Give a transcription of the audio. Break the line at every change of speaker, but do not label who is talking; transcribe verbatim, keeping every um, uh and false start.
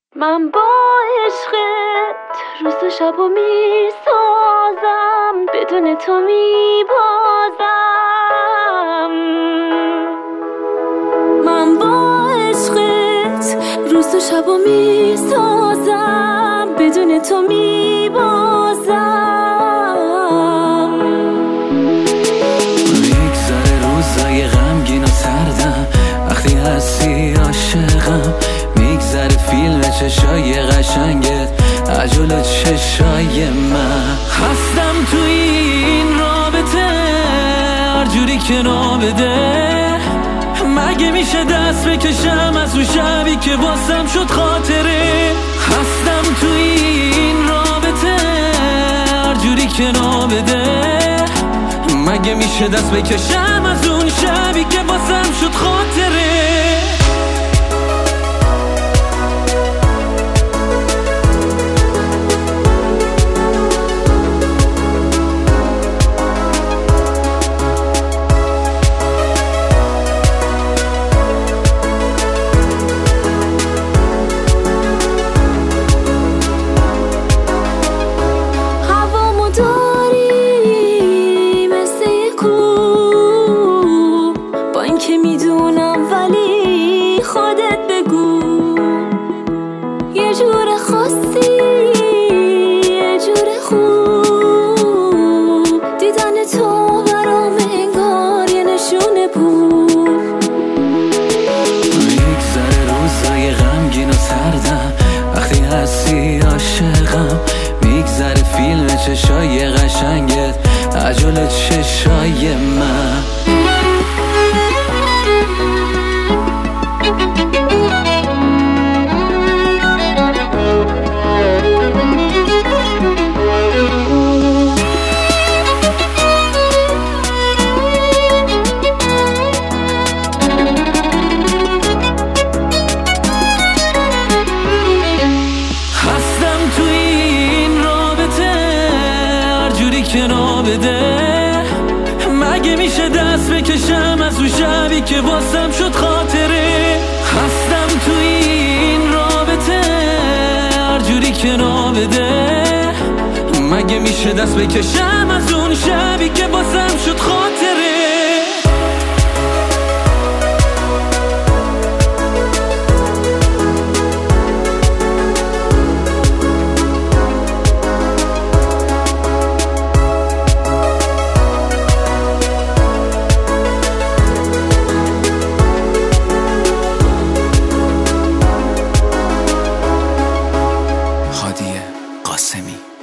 من با عشقت روز و شب و می سازم، بدون تو می بازم. من با عشقت روز و شب و می سازم، بدون تو می بازم.
میگذره روزای غمگین و سردم، وقتی هستی عاشقم. میگذره فیلم چشای قشنگت، عجل چشای من. هستم توی این رابطه هر جوری که نابده. مگه میشه دست بکشم از اون شبی که واسم شد خاطره. هستم توی این رابطه هر جوری که نابده. مگه میشه دست بکشم از اون شبی که واسم شد خاطره.
که میدونم ولی خودت بگو، یه جور خاصی یه جور خوب، دیدن تو برام انگار یه نشونه بود.
میگذره روزای غمگین و سردم، وقتی هستی عاشقم. میگذره فیلم چشای قشنگت، عجل چشای من. که نابده. مگه میشه دست بکشم از اون شبی که واسم شد خاطره. هستم توی این رابطه هر جوری که نابده. مگه میشه دست بکشم از اون شبی که واسم شد خاطره.
قاسمی